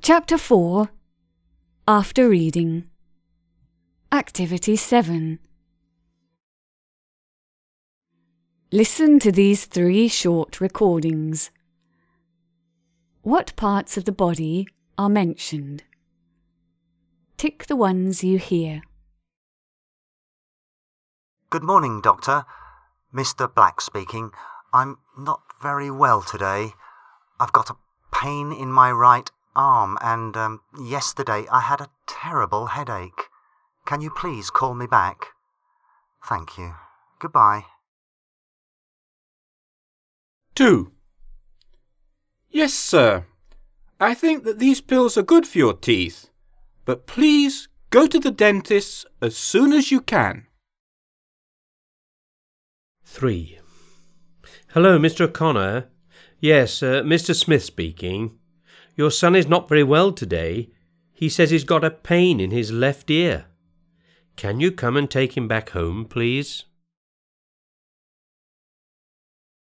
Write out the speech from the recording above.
Chapter 4. After Reading. Activity 7. Listen to these 3 short recordings. What parts of the body are mentioned? Tick the ones you hear. Good morning, Doctor. Mr. Black speaking. I'm not very well today. I've got a pain in my right arm and yesterday I had a terrible headache. Can you please call me back? Thank you. Goodbye. 2. Yes, sir. I think that these pills are good for your teeth, but please go to the dentist as soon as you can. 3. Hello, Mr. O'Connor. Yes, Mr. Smith speaking. Your son is not very well today. He says he's got a pain in his left ear. Can you come and take him back home, please?